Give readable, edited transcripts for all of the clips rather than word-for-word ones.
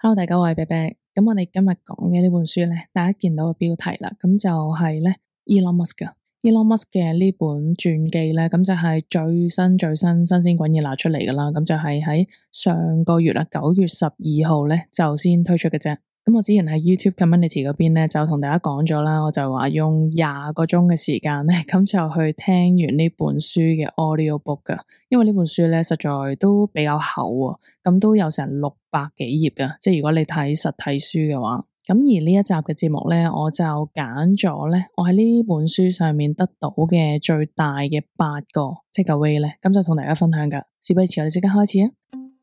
Hello，大家好，我係啤啤。咁我哋今日講嘅呢本書咧，大家見到個標題啦，咁就係咧 Elon Musk 嘅呢本傳記咧，咁就係最新新鮮滾熱辣出嚟噶啦，咁就係喺上個月啦，9月12號咧就先推出嘅啫。咁我之前喺 YouTube Community 嗰邊咧就同大家講咗啦，我就話用20個鐘嘅時間咧，咁就去聽完呢本書嘅 audio book 噶，因為呢本書咧實在都比較厚啊，咁都有成600幾頁噶，即係如果你睇實體書嘅話。咁而呢一集嘅節目咧，我就揀咗咧，我喺呢本書上面得到嘅最大嘅8個 take away 咧，咁就同大家分享噶。事不宜遲，我哋即刻開始啊！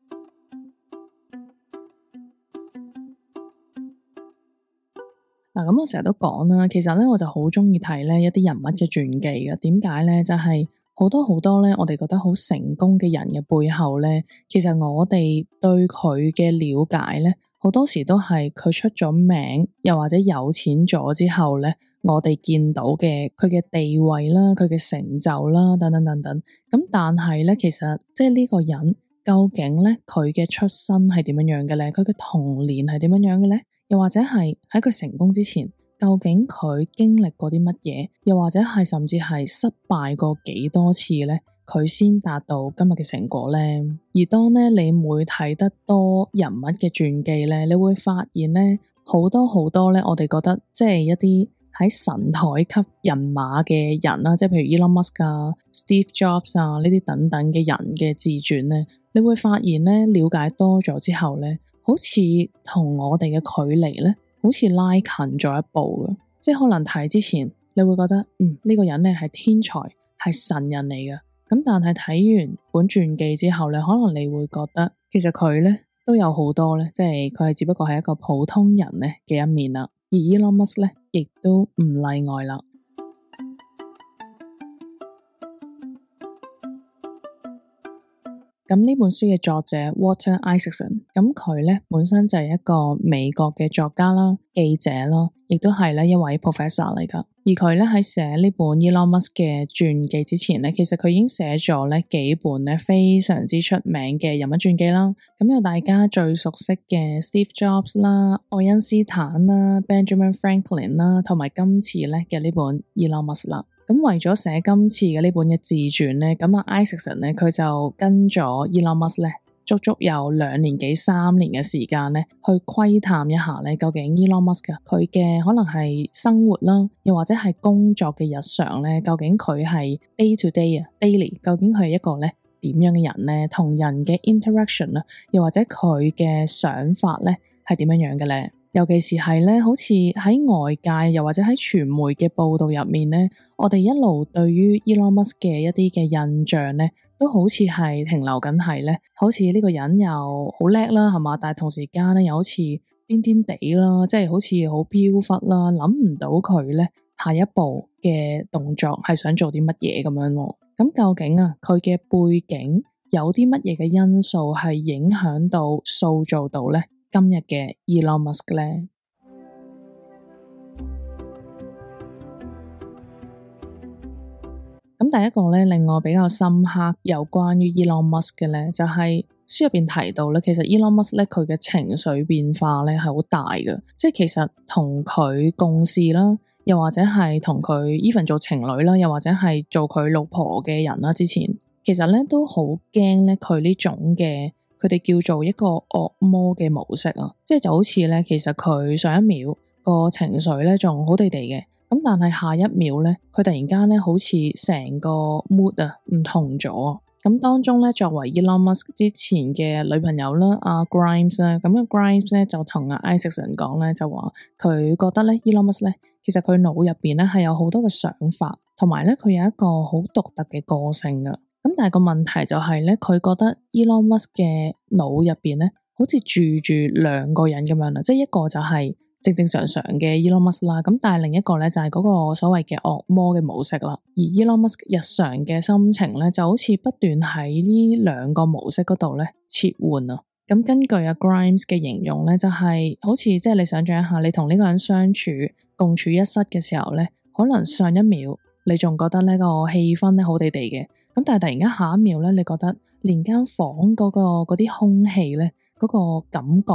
嗱，咁我成日都講啦，其實咧我就好鍾意睇咧一啲人物嘅傳記嘅。點解咧？就係好多咧，我哋覺得好成功嘅人嘅背後咧，其實我哋對佢嘅了解咧，好多時都係佢出咗名，又或者有錢咗之後咧，我哋見到嘅佢嘅地位啦，佢嘅成就啦，等等等等。咁但係咧，其實即係呢個人究竟咧佢嘅出身係點樣樣嘅咧？佢嘅童年係點樣樣嘅咧？又或者係喺佢成功之前，究竟佢經歷過啲乜嘢？又或者係甚至係失敗過幾多次咧？佢先達到今日嘅成果咧。而當咧你每睇得多人物嘅傳記咧，你會發現咧好多咧，我哋覺得即係一啲喺神台級人馬嘅人啦，即係譬如 Elon Musk 啊、Steve Jobs 啊呢啲等等嘅人嘅自傳咧，你會發現咧了解多咗之後咧，好似同我哋嘅距離咧，好似拉近咗一步嘅。即係可能睇之前，你會覺得呢個人咧係天才，係神人嚟嘅。咁但係睇完本傳記之後咧，可能你會覺得其實佢咧都有好多咧，即係佢係只不過係一個普通人咧嘅一面啦。而 Elon Musk 咧，亦都唔例外啦。咁呢本書嘅作者 Walter Isaacson，咁佢咧本身就係一個美國嘅作家啦、記者啦，亦都係咧一位 professor 嚟噶。而佢咧喺寫呢本 Elon Musk 嘅傳記之前咧，其實佢已經寫咗咧幾本咧非常之出名嘅人物傳記啦。咁有大家最熟悉嘅 Steve Jobs 啦、愛因斯坦啦、Benjamin Franklin 啦，同埋今次咧嘅呢本 Elon Musk 啦。咁為咗寫今次嘅呢本嘅自傳咧，咁啊 Isaacson 咧佢就跟咗 Elon Musk 咧足足有2年幾3年嘅時間咧，去窺探一下咧究竟 Elon Musk 佢嘅可能係生活啦，又或者係工作嘅日常咧，究竟佢係 day to day 啊 daily，究竟佢係一個咧點樣嘅人咧，同人嘅 interaction 啦，又或者佢嘅想法咧係點樣樣嘅咧？尤其是係咧，好似喺外界又或者喺傳媒嘅報道入面咧，我哋一路對於 Elon Musk 嘅一啲嘅印象咧，都好似係停留緊係咧，好似呢個人又好叻啦，係嘛？但係同時間咧，又好似癲癲地啦，即係好似好飄忽啦，諗唔到佢咧下一步嘅動作係想做啲乜嘢咁樣喎。咁究竟啊，佢嘅背景有啲乜嘢嘅因素係影響到塑造到咧今日嘅 Elon Musk 咧？咁第一個咧令我比較深刻有關於 Elon Musk 嘅咧，就係書入邊提到咧，其實 Elon Musk 咧佢嘅情緒變化咧係好大嘅，即係其實同佢共事啦，又或者係同佢 even 做情侶啦，又或者係做佢老婆嘅人啦，之前其實咧都好驚咧佢呢種嘅。佢哋叫做一個惡魔嘅模式啊，即係就好似咧，其實佢上一秒個情緒咧仲好地地嘅，咁但係下一秒咧，佢突然間咧好似成個 mood 啊唔同咗。咁當中咧，作為 Elon Musk 之前嘅女朋友啦，阿 Grimes 啦，咁個 Grimes 咧就同阿 Isaacson 講咧，就話佢覺得咧 Elon Musk 咧，其實佢腦入邊咧係有好多嘅想法，同埋咧佢有一個好獨特嘅個性噶。咁但係個問題就係咧，佢覺得 Elon Musk 嘅腦入邊咧，好似住2個人咁樣啦，即係一個就係正常嘅 Elon Musk 啦，咁但係另一個咧就係嗰個所謂嘅惡魔嘅模式啦。而 Elon Musk 日常嘅心情咧，就好似不斷喺呢2個模式嗰度咧切換啊。咁根據阿 Grimes 嘅形容咧，就係好似即係你想象一下，你同呢個人相處共處一室嘅時候咧，可能上一秒你仲覺得呢個氣氛咧好地地嘅。咁但係突然間下一秒咧，你覺得連間房嗰啲空氣咧，嗰個感覺啊，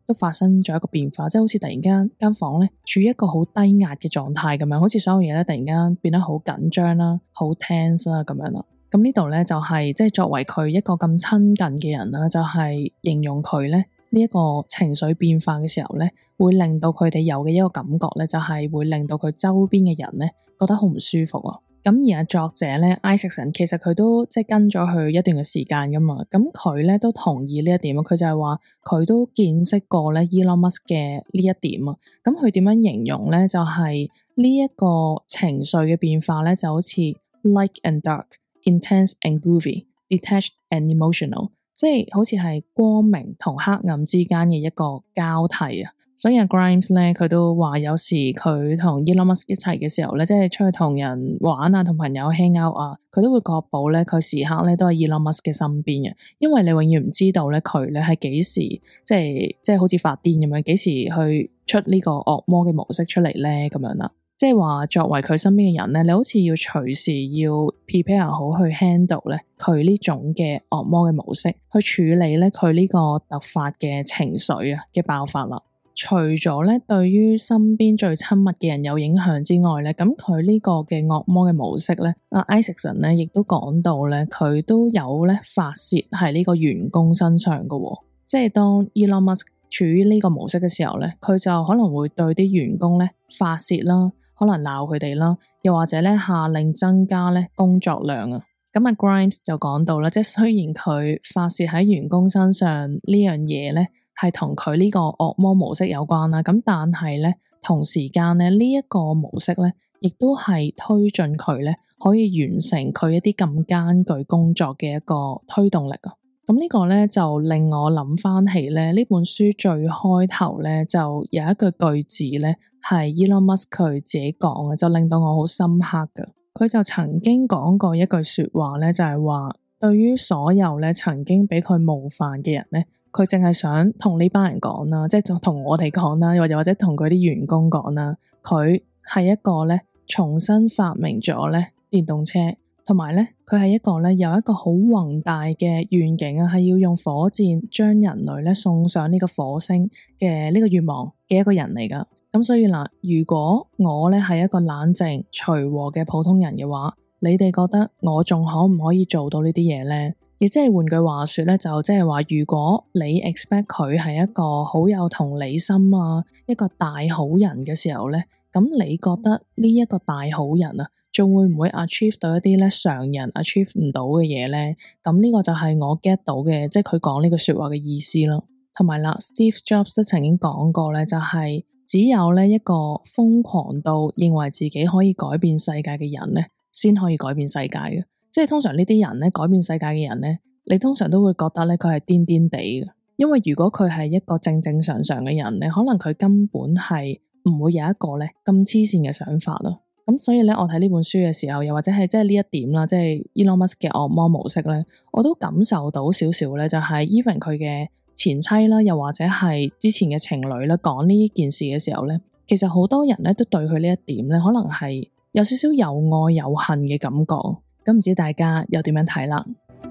都發生咗一個變化，即係好似突然間房咧處於一個好低壓嘅狀態咁樣，好似所有嘢咧突然間變得好緊張啦，好 tense 啦咁樣啦。咁呢度咧就係即係作為佢一個咁親近嘅人啦，就係形容佢咧呢一個情緒變化嘅時候咧，會令到佢哋有嘅一個感覺咧，就係會令到佢周邊嘅人咧覺得好唔舒服啊。咁而作者咧 Isaacson 其實佢都即係跟咗佢一段嘅時間噶嘛，咁佢咧都同意呢一點，佢就係話佢都見識過咧 Elon Musk 嘅呢一點啊。咁佢點樣形容咧？就係呢一個情緒嘅變化咧，就好似 light and dark、intense and groovy、detached and emotional， 即係好似係光明同黑暗之間嘅一個交替啊。所以Grimes 咧，佢都話有時佢同 Elon Musk 一齊嘅時候咧，即係出去同人玩啊，同朋友 hang out 啊，佢都會確保咧，佢時刻咧都係 Elon Musk 嘅身邊嘅，因為你永遠唔知道咧佢咧係幾時即係好似發癲咁樣，幾時去出呢個惡魔嘅模式出嚟咧咁樣啦。即係話作為佢身邊嘅人咧，你好似要隨時要 prepare 好去 handle 咧佢呢種嘅惡魔嘅模式，去處理咧佢呢個突發嘅情緒啊嘅爆發啦。除咗咧對於身邊最親密嘅人有影響之外咧，咁佢呢個嘅惡魔嘅模式咧，Isaacson 咧亦都講到咧，佢都有咧發洩喺呢個員工身上噶喎。即係當 Elon Musk 處於呢個模式嘅時候咧，佢就可能會對啲員工咧發洩啦，可能鬧佢哋啦，又或者咧下令增加咧工作量啊。咁Grimes 就講到啦，即係雖然佢發洩喺員工身上呢樣嘢咧，係同佢呢個惡魔模式有關啦，咁但係咧同時間咧呢一個模式咧，亦都係推進佢咧可以完成佢一啲咁艱巨工作嘅一個推動力啊。咁呢個咧就令我諗翻起咧呢本書最開頭咧就有一句句子咧係 Elon Musk 佢自己講嘅，就令到我好深刻噶。佢就曾經講過一句說話咧，就係話對於所有咧曾經俾佢冒犯嘅人咧，佢淨係想同呢班人講啦，即係同我哋講啦，或者同佢啲員工講啦，佢係一個咧重新發明咗咧電動車，同埋咧佢係一個咧有一個好宏大嘅願景啊，係要用火箭將人類咧送上呢個火星嘅呢個願望嘅一個人嚟噶。咁所以嗱，如果我咧係一個冷靜隨和嘅普通人嘅話，你哋覺得我仲可唔可以做到呢啲嘢咧？亦即係換句話說咧，就即係話，如果你 expect 佢係一個好有同理心啊，一個大好人嘅時候咧，咁你覺得呢一個大好人啊，仲會唔會 achieve 到一啲咧常人 achieve 唔到嘅嘢咧？咁呢個就係我 get 到嘅，即係佢講呢個說話嘅意思咯。同埋啦 ，Steve Jobs 都曾經講過咧，就係只有咧一個瘋狂到認為自己可以改變世界嘅人咧，先可以改變世界嘅。即係通常呢啲人咧，改變世界嘅人咧，你通常都會覺得咧佢係癲癲地嘅。因為如果佢係一個正正常常嘅人咧，可能佢根本係唔會有一個咧咁黐線嘅想法咯。咁所以咧，我睇呢本書嘅時候，又或者係即係呢一點啦，即係 Elon Musk 嘅惡魔模式咧，我都感受到少少咧，就係 even 佢嘅前妻啦，又或者係之前嘅情侶啦，講呢件事嘅時候咧，其實好多人咧都對佢呢一點咧，可能係有少少有愛有恨嘅感覺。咁唔知大家又點樣睇啦？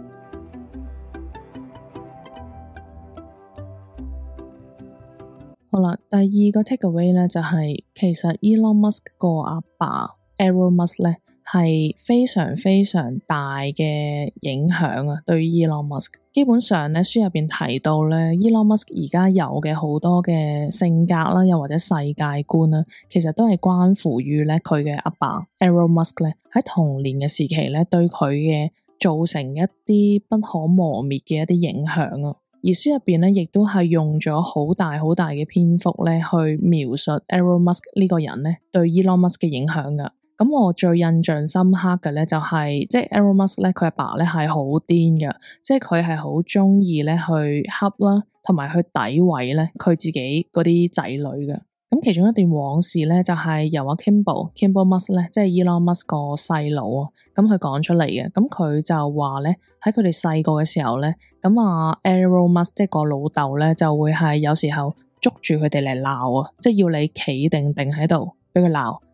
好啦，第二個 takeaway 咧就係，其實 Elon Musk 個阿爸 Elon Musk 咧係非常非常大嘅影響啊，對於 Elon Musk。基本上咧書入邊提到咧 Elon Musk 而家有嘅好多嘅性格啦，又或者世界觀啦，其實都係關乎於咧佢嘅阿爸 Elon Musk 咧喺童年嘅時期咧對佢嘅造成一啲不可磨滅嘅一啲影響啊。而書入邊咧亦都係用咗好大好大嘅篇幅咧去描述 Elon Musk 呢個人咧對 Elon Musk 嘅影響噶。咁我最印象深刻嘅咧就係，即係 Elon Musk 咧佢阿爸咧係好癲嘅，即係佢係好中意咧去恰啦，同埋去詆毀咧佢自己嗰啲仔女嘅。咁其中一段往事咧就係由阿 Kimball Musk 咧，即係 Elon Musk 個細佬啊，咁佢講出嚟嘅。咁佢就話咧喺佢哋細個嘅時候咧，咁啊 Elon Musk 即係個老豆咧就會係有時候捉住佢哋嚟鬧啊，即係要你企定定喺度俾佢鬧。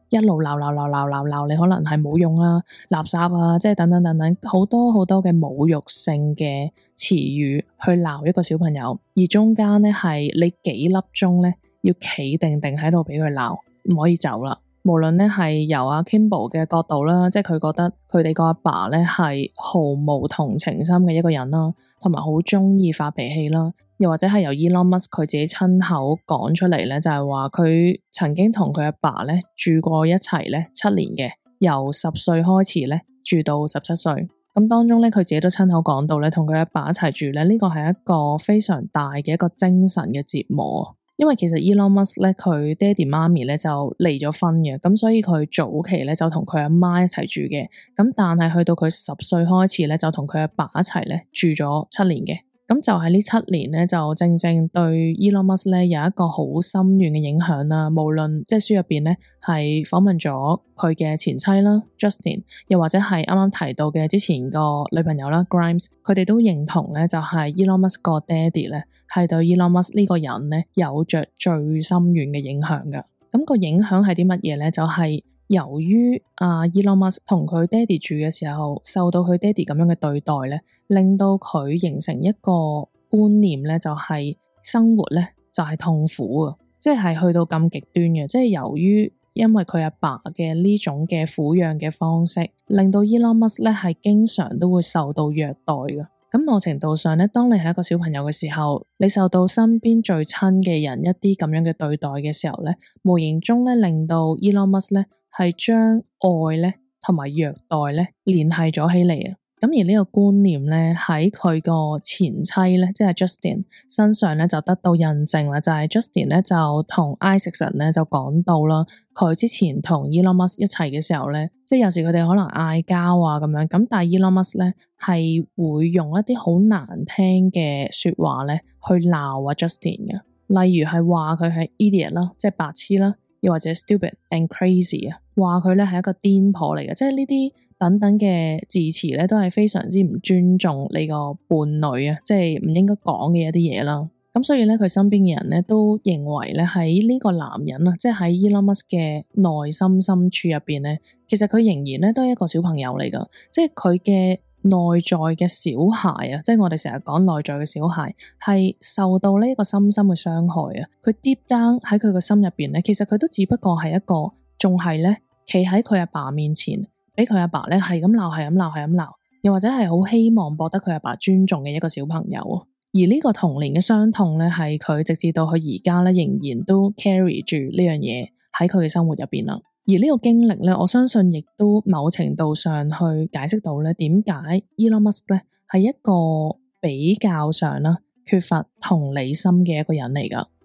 一路鬧你可能係冇用啊、垃圾啊，即係等等等等好多好多嘅侮辱性嘅詞語去鬧一個小朋友，而中間咧係你幾粒鐘咧要企定定喺度俾佢鬧，唔可以走啦。無論咧係由阿 Kimball 嘅角度啦，即係佢覺得佢哋個阿爸咧係毫無同情心嘅一個人啦，同埋好鍾意發脾氣啦，又或者係由 Elon Musk 佢自己親口講出嚟咧，就係話佢曾經同佢阿爸咧住過一齊咧7年嘅，由10歲開始咧住到17歲。咁當中咧佢自己都親口講到咧，同佢阿爸一齊住咧，呢個係一個非常大嘅一個精神嘅折磨。因為其實 Elon Musk 咧佢爹哋媽咪咧就離咗婚嘅，咁所以佢早期咧就同佢阿媽一齊住嘅，咁但係去到佢10歲開始咧就同佢阿爸一齊咧住咗7年嘅。咁就喺呢7年咧，就正正對 Elon Musk 咧有一個好深遠嘅影響啦。無論即係書入邊咧係訪問咗佢嘅前妻啦 Justine， 又或者係啱啱提到嘅之前個女朋友啦 Grimes， 佢哋都認同咧就係 Elon Musk 個爹哋咧係對 Elon Musk 呢個人咧有着最深遠嘅影響噶。咁個影響係啲乜嘢咧？就係由於Elon Musk 同佢爹哋住嘅時候，受到佢爹哋咁樣嘅對待咧，令到佢形成一個觀念咧，就係生活咧就係痛苦啊，即係去到咁極端嘅，即係由於因為佢阿爸嘅呢種嘅撫養嘅方式，令到 Elon Musk 咧係經常都會受到虐待嘅。咁某程度上咧，當你係一個小朋友嘅時候，你受到身邊最親嘅人一啲咁樣嘅對待嘅時候咧，無形中咧令到 Elon Musk 咧係將愛咧同埋虐待咧聯繫咗起嚟啊！咁而呢個觀念咧喺佢個前妻咧，即係 Justine 身上咧就得到印證啦。就係 Justine 咧就同 Isaacson 咧就講到啦，佢之前同 Elon Musk 一齊嘅時候咧，即係有時佢哋可能嗌交啊咁樣，咁但係 Elon Musk 咧係會用一啲好難聽嘅說話咧去鬧啊 Justine 嘅，例如係話佢係 idiot 啦，即係白痴啦，又或者 stupid and crazy 啊，話佢咧係一個癲婆嚟嘅，即係呢啲等等嘅字詞咧，都係非常之唔尊重你個伴侶啊，即係唔應該講嘅一啲嘢啦。咁所以咧，佢身邊嘅人咧都認為咧，喺呢個男人啊，即係喺 Elon Musk 嘅內心深處入邊咧，其實佢仍然咧都係一個小朋友嚟噶，即係佢嘅內在嘅小孩啊，即係我哋成日講內在嘅小孩，係受到呢個深深嘅傷害啊。佢 deep down 喺佢個心入邊咧，其實佢都只不過係一個仲係咧企喺佢阿爸面前，俾佢阿爸咧係咁鬧，係咁鬧，係咁鬧，又或者係好希望博得佢阿爸尊重嘅一個小朋友。而呢個童年嘅傷痛咧，係佢直至到佢而家咧仍然都 carry 住呢樣嘢喺佢嘅生活入邊啦。而呢個經歷咧，我相信亦都某程度上去解釋到咧，點解 Elon Musk 咧係一個比較上啦缺乏同理心嘅一個人嚟噶。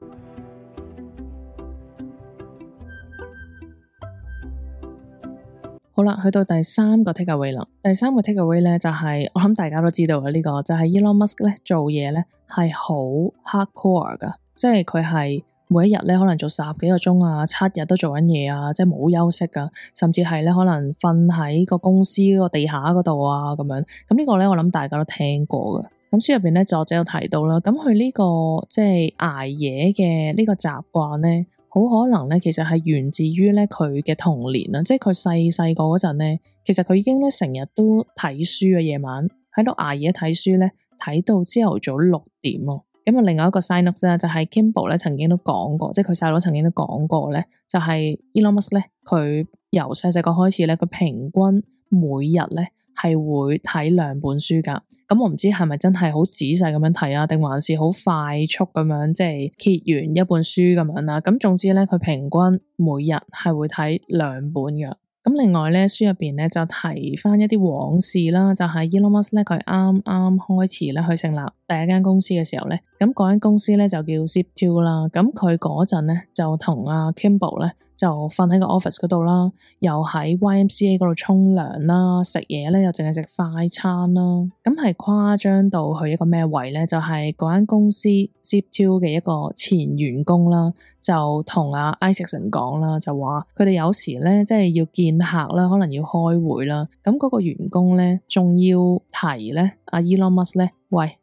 好啦，去到第3個 takeaway 啦。第3個 takeaway 咧就係我諗大家都知道嘅，呢個就係 Elon Musk 咧做嘢咧係好 hardcore 噶，即係佢係每一日咧可能做10幾個鐘啊，7日都做緊嘢啊，即係冇休息噶，甚至係咧可能瞓喺個公司個地下嗰度啊咁樣。咁呢個咧我諗大家都聽過噶。咁書入邊咧作者有提到啦，咁佢呢個即係捱夜嘅呢個習慣咧，好可能咧，其實係源自於咧佢嘅童年啊，即係佢細個嗰陣咧，其實佢已經咧成日都睇書嘅，夜晚喺度捱夜睇書咧，睇到朝頭早6點啊。咁啊，另外一個 side note 咧，就係 Kimball 咧曾經都講過，即係佢細佬曾經都講過咧，就係 Elon Musk 咧，佢由細個開始咧，佢平均每日咧係會睇2本書噶。咁我唔知係咪真係好仔細咁樣睇啊，定還是好快速咁樣即係揭完一本書咁樣啦。咁總之咧，佢平均每日係會睇2本噶。咁另外咧，書入邊咧就提翻一啲往事啦，就係 Elon Musk 咧，佢啱啱開始咧去成立第一間公司嘅時候咧，咁嗰間公司咧就叫 Zip2 啦。咁佢嗰陣咧就同阿 Kimball 咧就瞓喺個 office 嗰度啦，又喺 YMCA 嗰度沖涼啦，食嘢咧又淨係食快餐啦。咁係誇張到去一個咩位咧？就係嗰間公司 Zip2 嘅一個前員工啦，就同阿 Isaacson 講啦，就話佢哋有時咧即係要見客啦，可能要開會啦。咁嗰個員工咧仲要提咧阿 Elon Musk 咧，喂，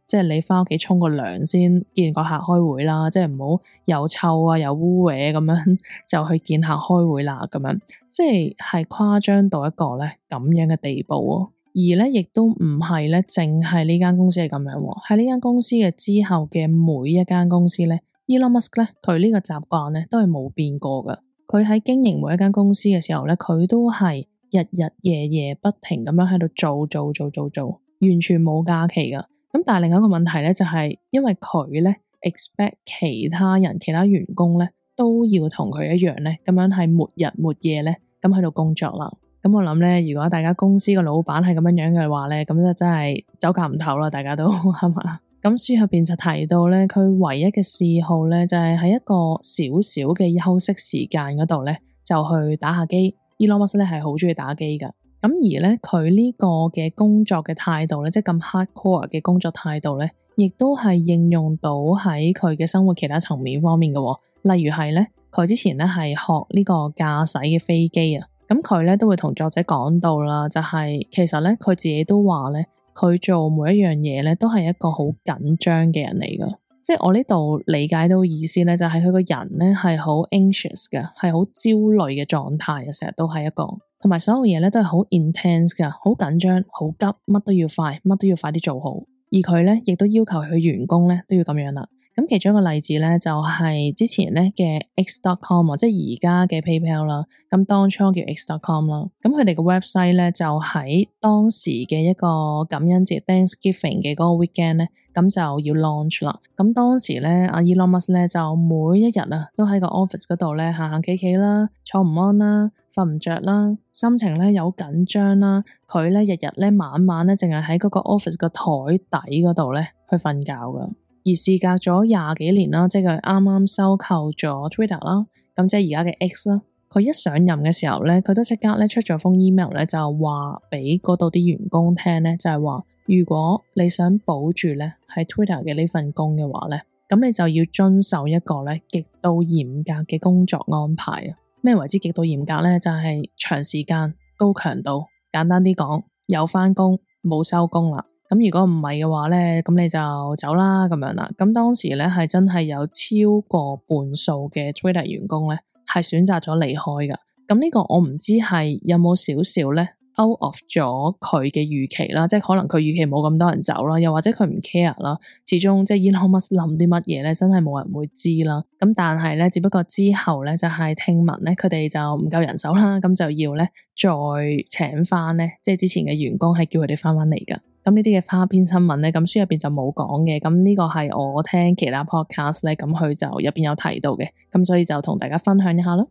即係你翻屋企沖個涼先見個客開會啦，即係唔好又臭啊又污穢咁樣就去見客開會啦咁樣，即係誇張到一個咧咁樣嘅地步喎。而咧亦都唔係咧淨係呢間公司係咁樣喎，喺呢間公司嘅之後嘅每一間公司咧，Elon Musk 咧佢呢個習慣咧都係冇變過噶。佢喺經營每一間公司嘅時候咧，佢都係日日夜夜不停咁樣喺度做，完全冇假期噶。咁但係另一個問題咧就係，因為佢咧 expect 其他人、其他員工咧都要同佢一樣咧，咁樣係沒日沒夜咧咁喺度工作啦。咁我諗咧，如果大家公司個老闆係咁樣嘅話咧，咁就真係走夾唔唞啦，大家都係嘛？咁書入邊就提到咧，佢唯一嘅嗜好咧就係喺一個少少嘅休息時間嗰度咧，就去打下機。Elon Musk 咧係好中意打機噶。咁而咧佢呢個嘅工作嘅態度咧，即係咁 hardcore 嘅工作態度咧，亦都係應用到喺佢嘅生活其他層面方面嘅喎。例如係咧，佢之前咧係學呢個駕駛嘅飛機啊。咁佢咧都會同作者講到啦，就係其實咧佢自己都話咧，佢做每一樣嘢咧都係一個好緊張嘅人嚟噶。即係我呢度理解到意思咧，就係佢個人咧係好 anxious 嘅，係好焦慮嘅狀態啊，成日都係一個，同埋所有嘢咧都係好 intense 噶，好緊張，好急，乜都要快，乜都要快啲做好。而佢咧亦都要求佢員工咧都要咁樣啦。咁其中一個例子咧就係之前咧嘅 X.com 即係而家嘅 PayPal 啦，咁當初叫 X.com 啦，咁佢哋嘅 website 咧就喺當時嘅一個感恩節 Thanksgiving 嘅嗰個 weekend 咧，咁就要 launch 啦。咁當時咧阿 Elon Musk 咧就每一日啊都喺個 office 嗰度咧行行企企啦，坐唔安啦，瞓唔着啦，心情咧有緊張啦，佢咧日日咧晚晚咧淨係喺嗰個 office 個台底嗰度咧去瞓覺噶。而事隔咗廿幾年啦，即係佢啱啱收購咗 Twitter 啦，咁即係而家嘅 X 啦。佢一上任嘅時候咧，佢都即刻咧出咗封 email 咧，就話俾嗰度啲員工聽咧，就係話如果你想保住咧喺 Twitter 嘅呢份工嘅話咧，咁你就要遵守一個咧極度嚴格嘅工作安排啊。咩為之極度嚴格咧？就係長時間、高強度。簡單啲講，有返工冇收工啦。咁如果唔係嘅話咧，咁你就走啦咁樣啦。咁當時咧係真係有超過半數嘅 Twitter 員工咧係選擇咗離開噶。咁呢個我唔知係有冇少少咧 out of 咗佢嘅預期啦，即係可能佢預期冇咁多人走啦，又或者佢唔 care 啦。始終即係 Elon Musk 諗啲乜嘢咧，真係冇人會知啦。咁但係咧，只不過之後咧就係聽聞咧，佢哋就唔夠人手啦，咁就要咧再請翻咧，即係之前嘅員工係叫佢哋翻嚟噶。咁呢啲嘅花邊新聞咧，咁書入邊就冇講嘅，咁呢個係我聽其他 podcast 咧，咁佢就入邊有提到嘅，咁所以就同大家分享一下咯。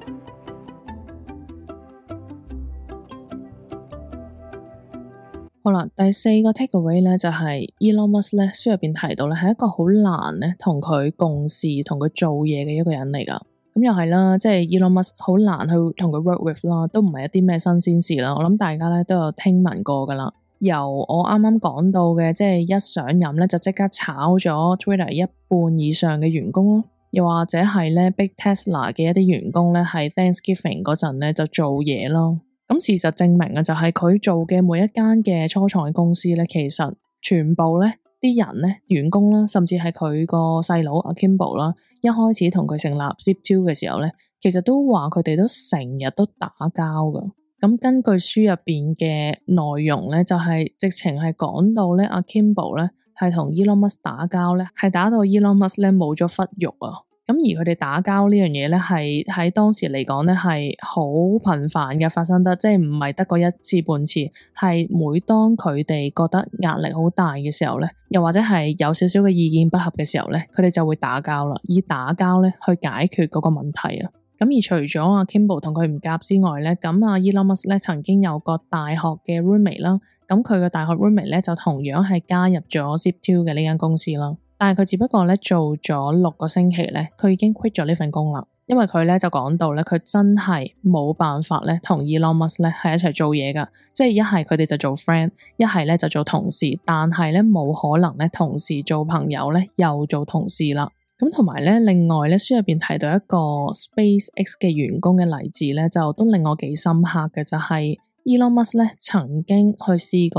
好啦，第四個 takeaway 咧就係 Elon Musk 咧書入邊提到咧係一個好難咧同佢共事、同佢做嘢嘅一個人嚟噶。咁又係啦，即係 Elon Musk 好難去同佢 work with 啦，都唔係一啲咩新鮮事啦。我諗大家咧都有聽聞過噶啦。由我啱啱講到嘅，即係一上任咧就即刻炒咗 Twitter 一半以上嘅員工咯，又或者係咧逼 Tesla 嘅一啲員工咧喺 Thanksgiving 嗰陣咧就做嘢咯。咁事實證明啊，就係佢做嘅每一間嘅初創嘅公司咧，其實全部咧啲人咧員工啦，甚至係佢個細佬阿 Kimball 啦，一開始同佢成立 Zip2 嘅時候咧，其實都話佢哋都成日都打交噶。咁根據書入邊嘅內容咧，就係直情係講到咧，阿 Kimball 咧係同 Elon Musk 打交咧，係打到 Elon Musk 咧冇咗忽肉啊！咁而佢哋打交呢樣嘢咧，係喺當時嚟講咧係好頻繁嘅發生得，即係唔係得過一次半次，係每當佢哋覺得壓力好大嘅時候咧，又或者係有少少嘅意見不合嘅時候咧，佢哋就會打交啦，以打交咧去解決嗰個問題啊！咁而除咗阿 Kimball 同佢唔夾之外咧，咁阿 Elon Musk 咧曾經有個大學嘅 roommate 啦，咁佢嘅大學 roommate 咧就同樣係加入咗 Zip2 嘅呢間公司啦，但係佢只不過咧做咗6個星期咧，佢已經 quit 咗呢份工啦，因為佢咧就講到咧，佢真係冇辦法咧同 Elon Musk 咧係一齊做嘢噶，即係一係佢哋就做 friend，一係咧就做同事，但係咧冇可能咧同時做朋友咧又做同事啦。咁同埋咧，另外咧，書入邊提到一個 SpaceX 嘅員工嘅例子咧，就都令我幾深刻嘅，就係 Elon Musk 咧曾經去試過咧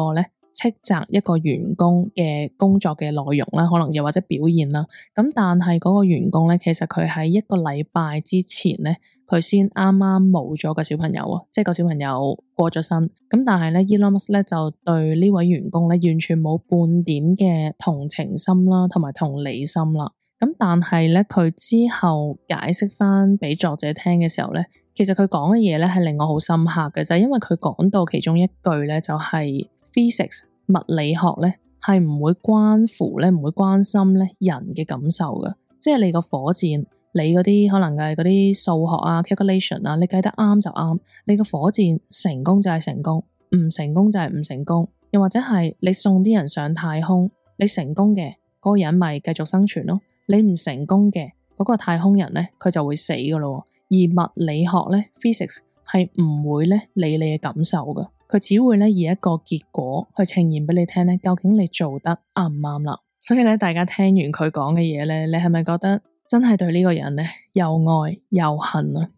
斥責一個員工嘅工作嘅內容啦，可能又或者表現啦。咁但係嗰個員工咧，其實佢喺一個禮拜之前咧，佢先啱啱冇咗個小朋友啊，即係個小朋友過咗身。咁但係咧，Elon Musk 咧就對呢位員工咧完全冇半點嘅同情心啦，同埋同理心啦。咁但係咧，佢之後解釋翻俾作者聽嘅時候咧，其實佢講嘅嘢咧係令我好深刻嘅，就係因為佢講到其中一句咧，就係 physics 物理學咧係唔會關乎咧，唔會關心咧人嘅感受嘅，即係你個火箭，你嗰啲可能係嗰啲數學啊 calculation 啊，你計得啱就啱，你個火箭成功就係成功，唔成功就係唔成功，又或者係你送啲人上太空，你成功嘅嗰個人咪繼續生存咯。你唔成功嘅嗰個太空人咧，佢就會死噶咯。而物理學咧 ，physics 係唔會咧理你嘅感受噶，佢只會咧以一個結果去呈現俾你聽咧，究竟你做得啱唔啱啦。所以咧，大家聽完佢講嘅嘢咧，你係咪覺得真係對呢個人咧又愛又恨啊？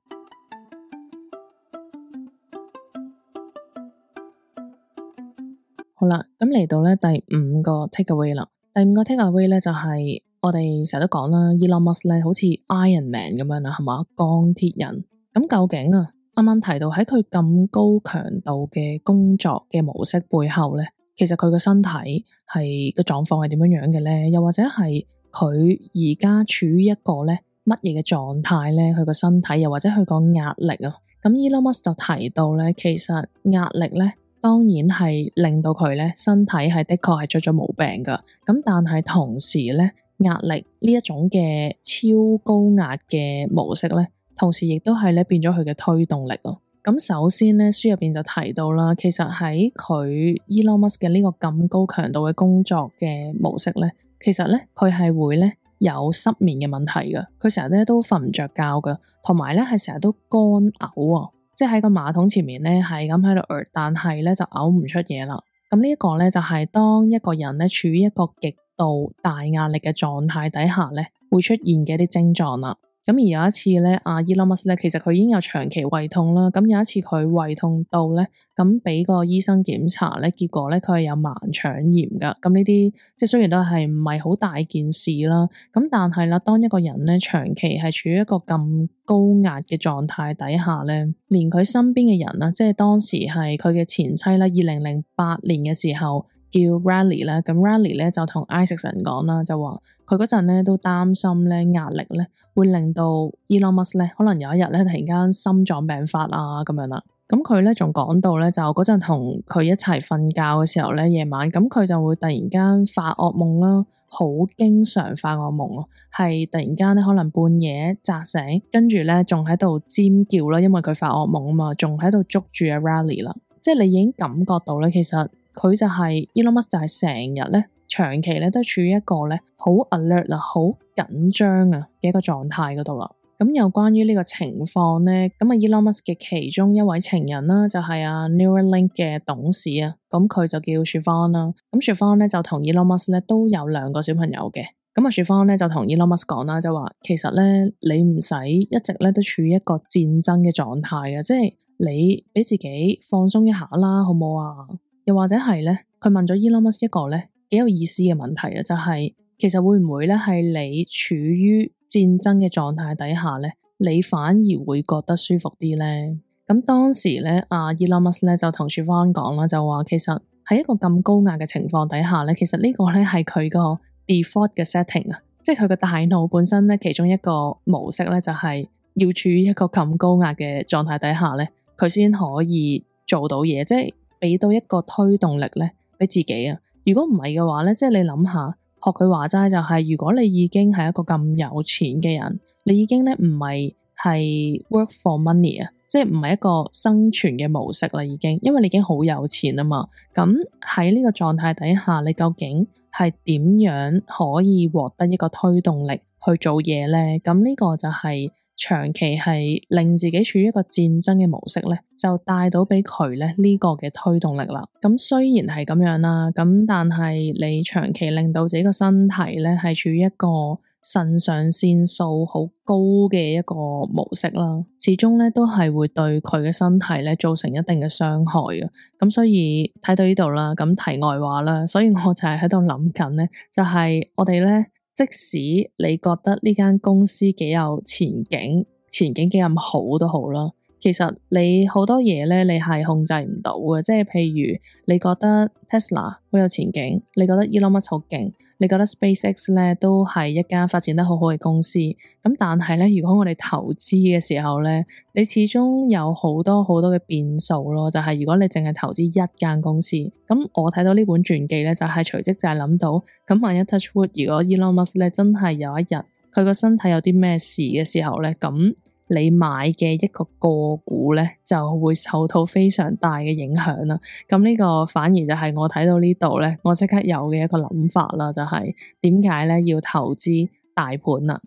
好啦，咁嚟到咧第五個 takeaway 啦。第五個 takeaway 咧就係我哋成日都講啦，Elon Musk 咧好似 Iron Man 咁樣啦，係嘛，鋼鐵人。咁究竟啊，啱啱提到喺佢咁高強度嘅工作嘅模式背後咧，其實佢個身體係個狀況係點樣樣嘅咧？又或者係佢而家處於一個咧乜嘢嘅狀態咧？佢個身體又或者佢個壓力啊？咁 Elon Musk 就提到咧，其實壓力咧，當然係令到佢咧身體係的確係出咗毛病噶，咁但係同時咧壓力呢一種嘅超高壓嘅模式咧，同時亦都係咧變咗佢嘅推動力啊。咁首先咧書入邊就提到啦，其實喺佢 Elon Musk 嘅呢個咁高強度嘅工作嘅模式咧，其實咧佢係會咧有失眠嘅問題噶，佢成日咧都瞓唔着覺噶，同埋咧係成日都乾嘔啊。即係喺個馬桶前面咧，係咁喺度但係咧就嘔唔出嘢啦。咁呢一個咧就係當一個人咧處於一個極度大壓力嘅狀態底下咧，會出現嘅一啲症狀啦。咁而有一次咧，阿 Elon Musk 咧，其實佢已經有長期胃痛啦。咁有一次佢胃痛到咧，咁俾個醫生檢查咧，結果咧佢係有盲腸炎噶。咁呢啲即係雖然都係唔係好大件事啦，咁但係啦，當一個人咧長期係處於一個咁高壓嘅狀態底下咧，連佢身邊嘅人啦，即係當時係佢嘅前妻啦，2008年嘅時候。叫 Riley 咧，咁 Riley 咧就同 Isaacson 講啦，就話佢嗰陣咧都擔心咧壓力咧會令到 Elon Musk 咧可能有一日咧突然間心臟病發啊咁樣啦。咁佢咧仲講到咧就嗰陣同佢一齊瞓覺嘅時候咧夜晚，咁佢就會突然間發噩夢啦，好經常發噩夢咯，係突然間咧可能半夜扎醒，跟住咧仲喺度尖叫啦，因為佢發噩夢啊嘛，仲喺度捉住阿 Riley 啦，即係你已經感覺到咧其實。佢就係 Elon Musk 就係成日咧長期咧都處於一個咧好 alert 啦、好緊張啊嘅一個狀態嗰度啦。咁有關於呢個情況咧，咁啊 Elon Musk 嘅其中一位情人啦，就係啊 Neuralink 嘅董事啊，咁佢就叫 Siobhan 啦。咁 Siobhan 咧就同 Elon Musk 咧都有2個小朋友嘅。咁啊 Siobhan 咧就同 Elon Musk 講啦，就話其實咧你唔使一直咧都處於一個戰爭嘅狀態嘅，即係你俾自己放鬆一下啦，好唔好啊？又或者係咧，佢問咗 Elon Musk 一個咧幾有意思嘅問題啊，就係其實會唔會咧係你處於戰爭嘅狀態底下咧，你反而會覺得舒服啲咧？咁當時咧，阿 Elon Musk 咧就同 Siobhan 講啦，就話其實喺一個咁高壓嘅情況底下咧，其實呢個咧係佢個 default 嘅 setting 啊，即係佢個大腦本身咧其中一個模式咧就係要處於一個咁高壓嘅狀態底下咧，佢先可以做到嘢，即係。俾到一個推動力咧，俾自己啊！如果唔係嘅話咧，即係你諗下，學佢話齋就係，如果你已經係一個咁有錢嘅人，你已經咧唔係 work for money 啊，即係唔係一個生存嘅模式啦，已經，因為你已經好有錢啊嘛。咁喺呢個狀態底下，你究竟係點樣可以獲得一個推動力去做嘢咧？咁呢個就係。長期係令自己處於一個戰爭嘅模式咧，就帶到俾佢咧呢個嘅推動力啦。咁雖然係咁樣啦，咁但係你長期令到自己個身體咧係處於一個腎上腺素好高嘅一個模式啦，始終咧都係會對佢嘅身體咧造成一定嘅傷害嘅。咁所以睇到呢度啦，咁題外話啦，所以我就係喺度諗緊咧，就係我哋咧，即使你覺得呢間公司幾有前景，前景幾咁好都好啦。其實你好多嘢咧，你係控制唔到嘅，即係譬如你覺得 Tesla 好有前景，你覺得 Elon Musk 好勁，你覺得 SpaceX 咧都係一間發展得好好嘅公司。咁但係咧，如果我哋投資嘅時候咧，你始終有好多好多嘅變數咯。就係如果你淨係投資一間公司，咁我睇到呢本傳記咧，就係隨即就係諗到，咁萬一 Touch Wood 如果 Elon Musk 咧真係有一日佢個身體有啲咩事嘅時候咧，咁你買嘅一個個股咧就會受到非常大嘅影響啦。咁呢個反而就係我睇到呢度咧，我即刻有嘅一個諗法啦，就係點解咧要投資大盤啊？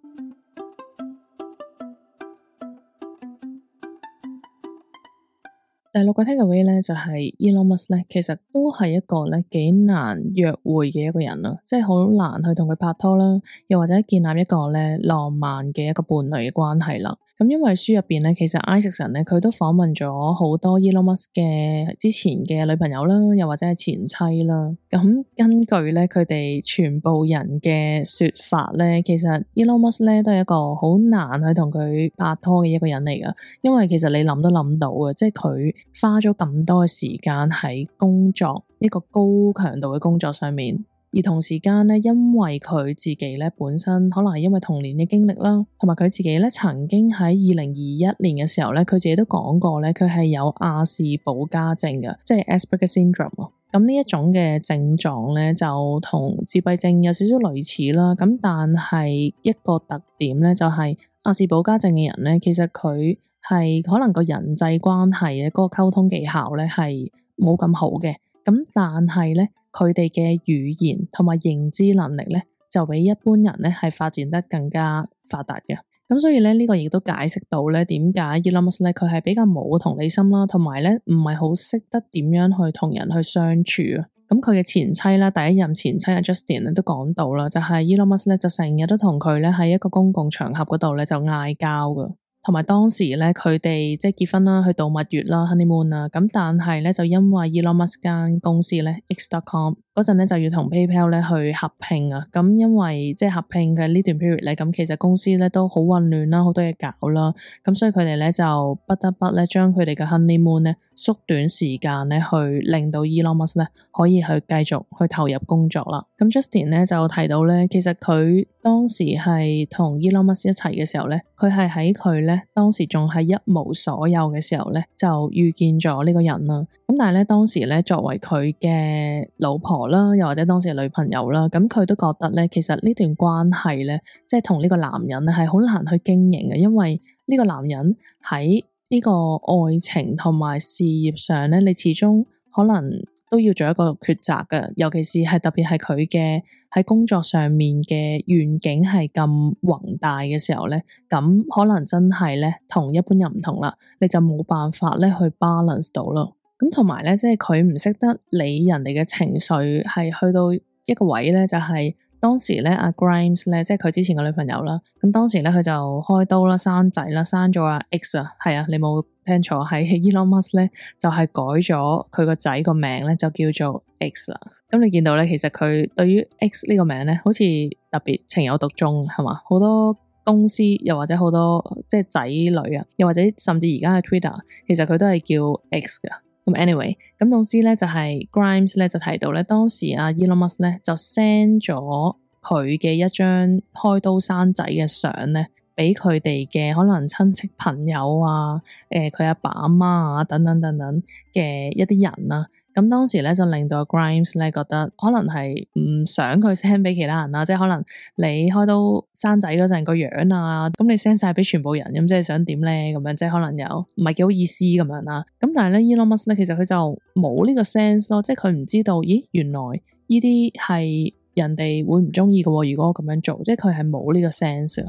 第六個 takeaway 咧就係 Elon Musk 咧，其實都係一個咧幾難約會嘅一個人啦，即係好難去同佢拍拖啦，又或者建立一個咧浪漫嘅一個伴侶嘅關係啦。咁因為書入邊咧，其實 Isaacson 咧佢都訪問咗好多 Elon Musk 嘅之前嘅女朋友啦，又或者係前妻啦。咁根據咧佢哋全部人嘅說法咧，其實 Elon Musk 咧都係一個好難去同佢拍拖嘅一個人嚟噶，因為其實你諗都諗到嘅，即係佢花咗咁多嘅時間喺工作一個高強度嘅工作上面。而同時間咧，因為佢自己咧本身可能係因為童年嘅經歷啦，同埋佢自己咧曾經喺2021年嘅時候咧，佢自己都講過咧，佢係有亞氏保加症嘅，即係 Asperger syndrome。咁呢一種嘅症狀咧，就同自閉症有少少類似啦。咁但係一個特點咧，就係亞氏保加症嘅人咧，其實佢係可能個人際關係嘅嗰個溝通技巧咧係冇咁好嘅。咁但係咧，佢哋嘅語言同埋認知能力咧，就比一般人咧係發展得更加發達嘅。咁所以咧，呢個亦都解釋到咧，點解 Elon Musk 咧佢係比較冇同理心啦，同埋咧唔係好識得點樣去同人去相處啊。咁佢嘅前妻啦，第一任前妻阿 Justin 咧都講到啦，就係 Elon Musk 咧就成日都同佢咧喺一個公共場合嗰度咧就嗌交噶。同埋當時咧，佢哋即係結婚啦，去度蜜月啦 honeymoon 啦，咁但係咧就因為 Elon Musk 間公司咧 X.com 嗰陣咧就要同 PayPal 咧去合併啊，咁因為即係合併嘅呢段 period 咧，咁其實公司咧都好混亂啦，好多嘢搞啦，咁所以佢哋咧就不得不咧將佢哋嘅 honeymoon 咧縮短時間咧，去令到 Elon Musk 咧可以去繼續去投入工作啦。咁 Justin 咧就提到咧，其實佢當時係同 Elon Musk 一齊嘅時候咧，佢係喺佢咧當時仲係一無所有嘅時候咧，就遇見咗呢個人啦。咁但係咧當時咧作為佢嘅老婆啦，又或者當時嘅女朋友啦，咁佢都覺得咧，其實呢段關係咧，即係同呢個男人咧係好難去經營嘅，因為呢個男人喺呢個愛情同埋事業上咧，你始終可能都要做一個抉擇嘅，尤其是係特別係佢嘅喺工作上面嘅願景係咁宏大嘅時候咧，咁可能真係咧同一般人唔同啦，你就冇辦法咧去 balance 到咯。咁同埋咧，即係佢唔識得理人哋嘅情緒，係去到一個位咧，就係當時咧阿 Grimes 咧，即係佢之前嘅女朋友啦。咁當時咧佢就開刀啦，生仔啦，生咗阿 X 啊，係啊，你冇聽錯，係 Elon Musk 咧就係改咗佢個仔個名咧，就叫做 X 啦。咁你見到咧，其實佢對於 X 呢個名咧，好似特別情有獨鍾，係嘛？好多公司又或者好多即係仔女啊，又或者甚至而家嘅 Twitter，其實佢都係叫 X 噶。咁 anyway，咁總之咧就係 Grimes 咧就提到咧，當時阿 Elon Musk 咧就 send 咗佢嘅一張開刀生仔嘅相咧，俾佢哋嘅可能親戚朋友啊，佢阿爸阿媽啊等等等等嘅一啲人啊。咁當時咧就令到 Grimes 咧覺得可能係唔想佢 send 俾其他人啦，即係可能你開刀生仔嗰陣個樣啊，咁你 send 晒俾全部人，咁即係想點咧？咁樣即係可能有唔係幾好意思咁樣啦。咁但係咧 Elon Musk 咧其實佢就冇呢個 sense 咯，即係佢唔知道，咦原來呢啲係人哋會唔中意嘅喎，如果我咁樣做，即係佢係冇呢個 sense 啊。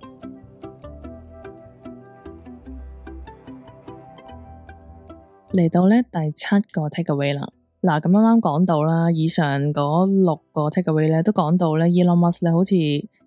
嚟到咧第七個 takeaway 啦，嗱咁啱啱講到啦，以上嗰六個 takeaway 咧都講到咧 Elon Musk 咧好似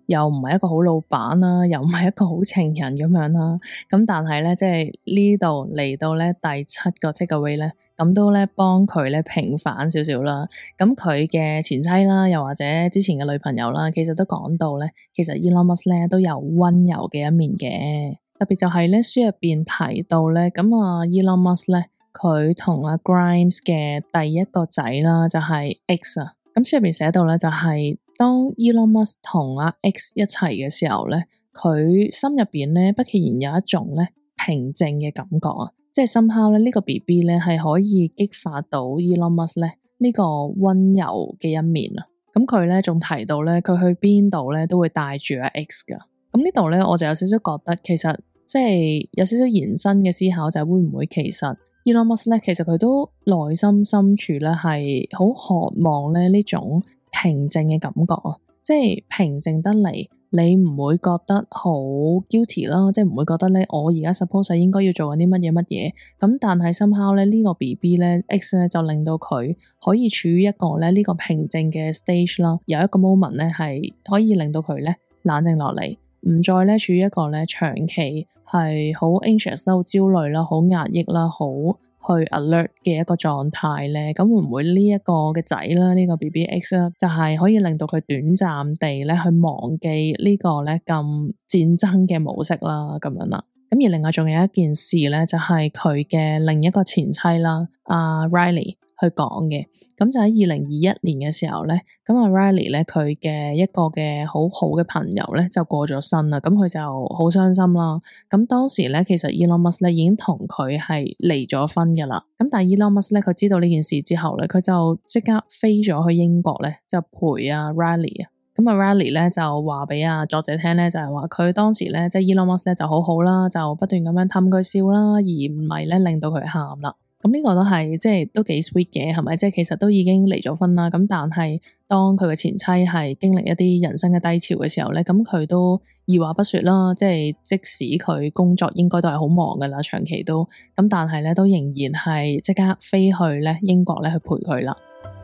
又唔係一個好老闆啦，又唔係一個好情人咁樣啦。咁但係咧，即係呢度嚟到咧第7個 takeaway 咧，咁都咧幫佢咧平反少少啦。咁佢嘅前妻啦，又或者之前嘅女朋友啦，其實都講到咧，其實 Elon Musk 咧都有溫柔嘅一面嘅。特別就係咧書入邊提到咧，咁Elon Musk 咧，佢同阿 Grimes 嘅第一個仔啦，就係 X 啊。咁書入邊寫到咧，就係當 Elon Musk 同阿 X 一齊嘅時候咧，佢心入邊咧不其然有一種咧平靜嘅感覺啊，即係 somehow 咧呢個 BB 咧係可以激發到 Elon Musk 咧呢個溫柔嘅一面啊。咁佢咧仲提到咧，佢去邊度咧都會帶住阿 X 噶。咁呢度咧我就有少少覺得，其實即係有少少延伸嘅思考，就係會唔會其實Elon Musk 咧，其實佢都內心深處咧係好渴望咧呢種平靜嘅感覺啊，即係平靜得嚟，你唔會覺得好 guilty 啦，即係唔會覺得咧我而家 suppose 應該要做緊啲乜嘢乜嘢，咁但係 somehow 咧呢個 BB 咧 X 咧就令到佢可以處於一個咧呢個平靜嘅 stage 啦，有一個 moment 咧係可以令到佢咧冷靜落嚟，唔再咧處於一個咧長期係好 anxious 啦、好焦慮啦、好壓抑啦、好去 alert 嘅一個狀態咧，咁會唔會呢一個嘅仔啦，呢個 BBX 啦，就係可以令到佢短暫地咧去忘記呢個咧咁戰爭嘅模式啦，咁樣啦。咁而另外仲有一件事咧，就係佢嘅另一個前妻啦，阿 Riley 去講嘅，咁就喺2021年嘅時候咧，咁阿 Riley 咧佢嘅一個嘅好好嘅朋友咧就過咗身啦，咁佢就好傷心啦。咁當時咧其實 Elon Musk 咧已經同佢係離咗婚㗎啦，咁但係 Elon Musk 咧佢知道呢件事之後咧，佢就即刻飛咗去英國咧，就陪阿 Riley 啊。咁阿 Riley 咧就話俾阿作者聽咧，就係話佢當時咧即係 Elon Musk 咧就好好啦，就不斷咁樣氹佢笑啦，而唔係咧令到佢喊啦。咁呢個都係即係都幾 sweet 嘅，係咪？即係其實都已經離咗婚啦，咁但係當佢嘅前妻係經歷一啲人生嘅低潮嘅時候咧，咁佢都二話不說啦，即係即使佢工作應該都係好忙噶啦，長期都咁，但係咧都仍然係即刻飛去咧英國咧去陪佢啦。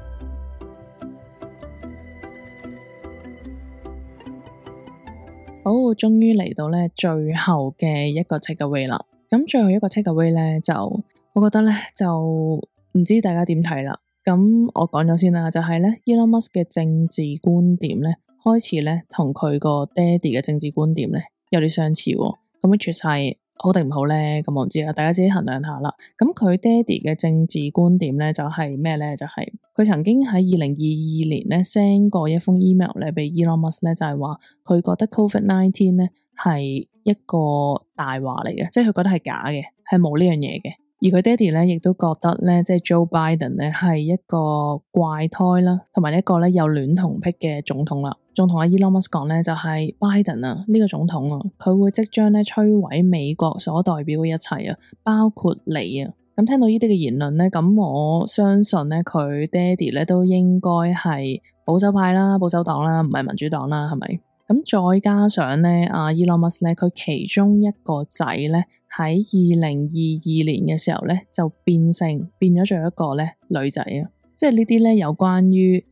好，終於嚟到咧最後嘅一個 takeaway 啦。咁最後一個 takeaway 咧就我覺得咧就唔知大家點睇啦。咁我講咗先啦，就係咧 Elon Musk 嘅政治觀點咧開始咧同佢個爹哋嘅政治觀點咧有啲相似喎。咁 which 係好定唔好咧？咁我唔知啦，大家自己衡量下啦。咁佢爹哋嘅政治觀點咧就係咩咧？就係佢曾經喺2022年咧 send 過一封 email 咧俾 Elon Musk 咧，就係話佢覺得 COVID-19 咧係一個大話嚟嘅，即係佢覺得係假嘅，係冇呢樣嘢嘅。而佢爹哋咧亦都覺得咧，即係 Joe Biden 咧係一個怪胎啦，同埋一個咧有戀童癖嘅總統啦。仲同阿 Elon Musk 講咧，就係 Biden 啊呢個總統啊，佢會即將咧摧毀美國所代表嘅一切啊，包括你啊。咁聽到呢啲嘅言論咧，咁我相信咧佢爹哋咧都應該係保守派啦、保守黨啦，唔係民主黨啦，係咪？咁再加上咧，阿 Elon Musk 咧，佢其中一個仔咧喺2022年嘅時候咧就變咗做一個咧女仔啊，即係呢啲咧有關於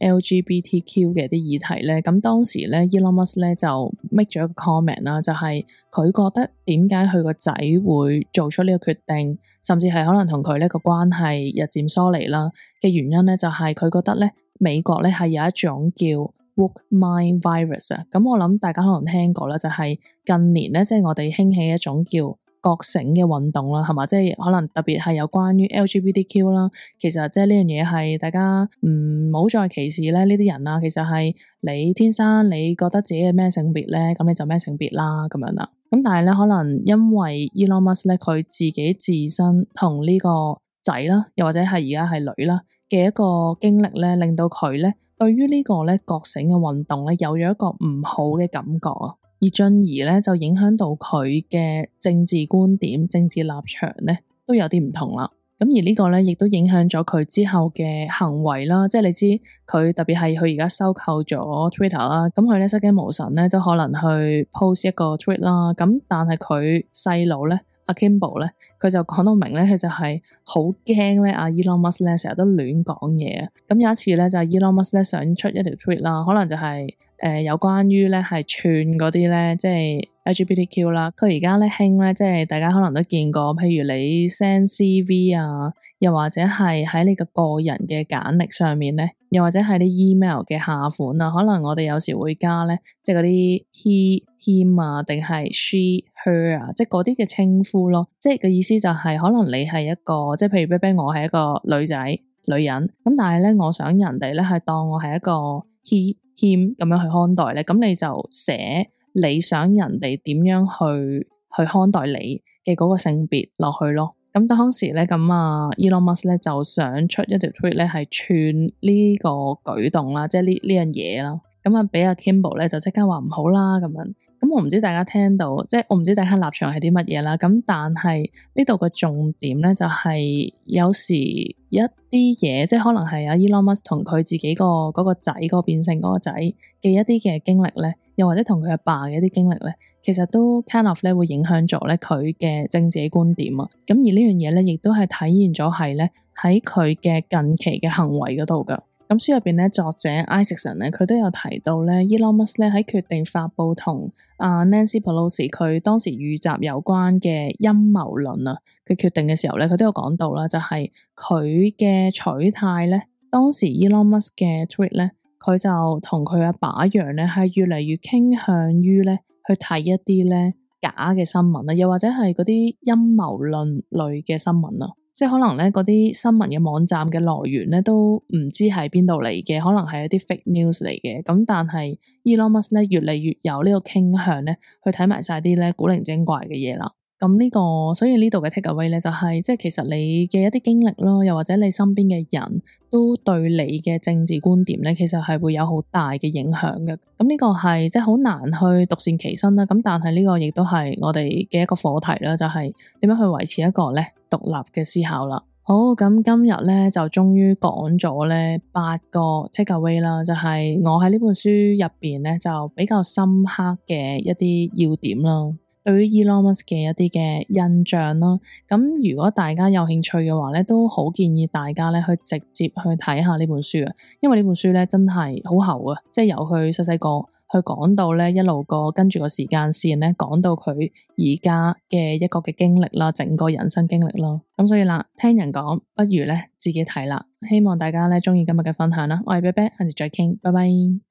LGBTQ 嘅啲議題咧，咁當時咧 Elon Musk 咧就 make 咗一個 comment 啦，就係佢覺得點解佢個仔會做出呢個決定，甚至係可能同佢呢個關係日漸疏離啦嘅原因咧，就係佢覺得咧美國咧係有一種叫Woke Mind Virus 啊，咁我諗大家可能聽過啦，就係近年咧，即係我哋興起一種叫覺醒嘅運動啦，係嘛？即係可能特別係有關於 LGBTQ 啦，其實即係呢樣嘢係大家唔好再歧視咧呢啲人啦。其實係你天生你覺得自己係咩性別咧，咁你就咩性別啦咁樣啦。咁但係咧，可能因為 Elon Musk 咧佢自己自身同呢個仔啦，又或者係而家係女啦嘅一個經歷咧，令到佢咧對於呢個咧覺醒嘅運動咧有咗一個唔好嘅感覺啊，而進而咧就影響到佢嘅政治觀點、政治立場咧都有啲唔同啦。咁而呢個咧亦都影響咗佢之後嘅行為啦，即係你知佢特別係佢而家收購咗 Twitter 啦，咁佢咧失驚無神咧，就可能去 post 一個 tweet 啦，咁但係佢細佬咧阿 Kimball 咧，佢就講到明咧，佢就係好驚咧，阿 Elon Musk 咧成日都亂講嘢啊。咁有一次咧，就係 Elon Musk 咧想出一條 tweet 啦，可能就係有關於咧係串嗰啲咧，即係 LGBTQ 啦。佢而家咧興咧，即係大家可能都見過，譬如你 send CV 啊，又或者係喺你個人嘅簡歷上面咧，又或者係啲 email 嘅下款啊，可能我哋有時會加咧，即係嗰啲 he、him 啊，定係 she、her 啊，即係嗰啲嘅稱呼咯。即係嘅意思就係可能你係一個，即係譬如 BB 我係一個女仔、女人，咁但係咧，我想人哋咧係當我係一個 he、him 咁樣去看待咧，咁你就寫你想人哋點樣去看待你嘅嗰個性別落去咯。咁當時咧，咁啊 Elon Musk 咧就想出一條 tweet 咧係串呢個舉動啦，即係呢樣嘢啦。咁啊俾阿 Kimball 咧就即刻話唔好啦咁樣。咁我唔知大家聽到，即係我唔知大家立場係啲乜嘢啦。咁但係呢度嘅重點咧就係有時一啲嘢，即係可能係阿 Elon Musk 同佢自己嗰個仔嗰個變性嗰個仔嘅一啲嘅經歷咧，又或者同佢阿爸嘅一啲經歷咧，其實都 kind of 咧會影響咗咧佢嘅政治觀點啊。咁而呢樣嘢咧，亦都係體現咗係咧喺佢嘅近期嘅行為嗰度噶。咁書入邊咧，作者 Isaacson 咧，佢都有提到咧，Elon Musk 咧喺決定發佈同Nancy Pelosi 佢當時遇襲有關嘅陰謀論啊嘅決定嘅時候咧，佢都有講到啦，就係佢嘅取態咧，當時 Elon Musk 嘅 tweet 咧，佢就同佢阿爸一樣咧，係越嚟越傾向於咧去睇一啲咧假嘅新聞啊，又或者係嗰啲陰謀論類嘅新聞啊。即係可能咧，嗰啲新聞嘅網站嘅來源咧都唔知係邊度嚟嘅，可能係一啲 fake news 嚟嘅。咁但係 Elon Musk 咧越嚟越有呢個傾向咧，去睇埋晒啲咧古靈精怪嘅嘢啦。咁呢個，所以呢度嘅 take away 咧就係，即係其實你嘅一啲經歷咯，又或者你身邊嘅人都對你嘅政治觀點咧，其實係會有好大嘅影響嘅。咁呢個係即係好難去獨善其身啦。咁但係呢個亦都係我哋嘅一個課題啦，就係點樣去維持一個咧獨立嘅思考啦。好，咁今日咧就終於講咗咧8個 take away 啦，就係我喺呢本書入邊咧就比較深刻嘅一啲要點啦。對於 Elon Musk 嘅一啲嘅印象啦，咁如果大家有興趣嘅話咧，都好建議大家咧去直接去睇下呢本書啊，因為呢本書咧真係好厚啊，即係由佢細細個去講到咧一路個跟住個時間線咧，講到佢而家嘅一個嘅經歷啦，整個人生經歷啦，咁所以啦，聽人講不如咧自己睇啦，希望大家咧鍾意今日嘅分享啦，我係 BB，下次再傾，拜拜。